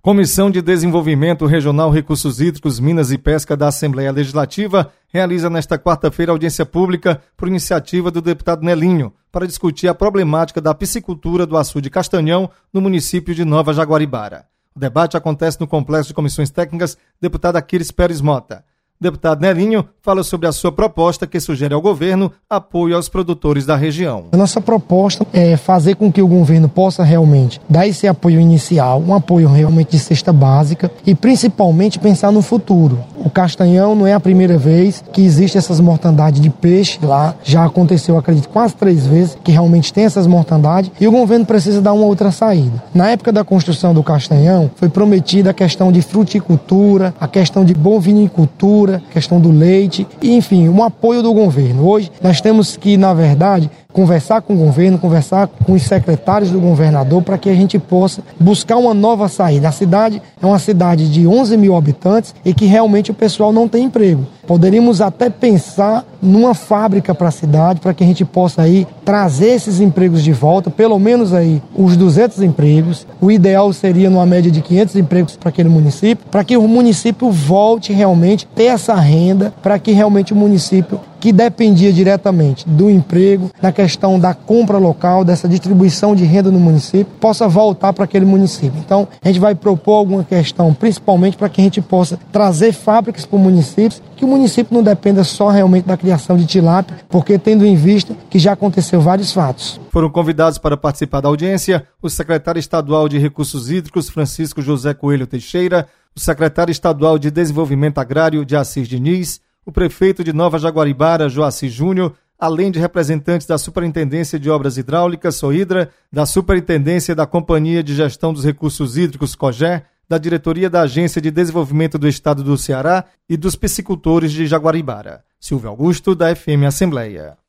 Comissão de Desenvolvimento Regional, Recursos Hídricos, Minas e Pesca da Assembleia Legislativa realiza nesta quarta-feira audiência pública por iniciativa do deputado Nelinho para discutir a problemática da piscicultura do açude Castanhão no município de Nova Jaguaribara. O debate acontece no Complexo de Comissões Técnicas Deputado Aquiles Pérez Mota. O deputado Nelinho fala sobre a sua proposta que sugere ao governo apoio aos produtores da região. A nossa proposta é fazer com que o governo possa realmente dar esse apoio inicial, um apoio realmente de cesta básica e principalmente pensar no futuro. O Castanhão não é a primeira vez que existe essas mortandades de peixe lá, já aconteceu, acredito, quase 3 vezes que realmente tem essas mortandades e o governo precisa dar uma outra saída. Na época da construção do Castanhão foi prometida a questão de fruticultura, a questão de bovinicultura, questão do leite, e, enfim, um apoio do governo. Hoje nós temos que, na verdade, conversar com o governo, conversar com os secretários do governador para que a gente possa buscar uma nova saída. A cidade é uma cidade de 11 mil habitantes e que realmente o pessoal não tem emprego. Poderíamos até pensar numa fábrica para a cidade, para que a gente possa aí trazer esses empregos de volta, pelo menos aí os 200 empregos. O ideal seria numa média de 500 empregos para aquele município, para que o município volte realmente a ter essa renda, para que realmente o município, que dependia diretamente do emprego, na questão da compra local, dessa distribuição de renda no município, possa voltar para aquele município. Então, a gente vai propor alguma questão, principalmente para que a gente possa trazer fábricas para o município, que o município não dependa só realmente da criação de tilápia, porque tendo em vista que já aconteceu vários fatos. Foram convidados para participar da audiência o secretário estadual de Recursos Hídricos, Francisco José Coelho Teixeira, o secretário estadual de Desenvolvimento Agrário, de Assis Diniz, o prefeito de Nova Jaguaribara, Joaci Júnior, além de representantes da Superintendência de Obras Hidráulicas, SOHIDRA, da Superintendência da Companhia de Gestão dos Recursos Hídricos, COGÉ, da Diretoria da Agência de Desenvolvimento do Estado do Ceará e dos piscicultores de Jaguaribara. Silvio Augusto, da FM Assembleia.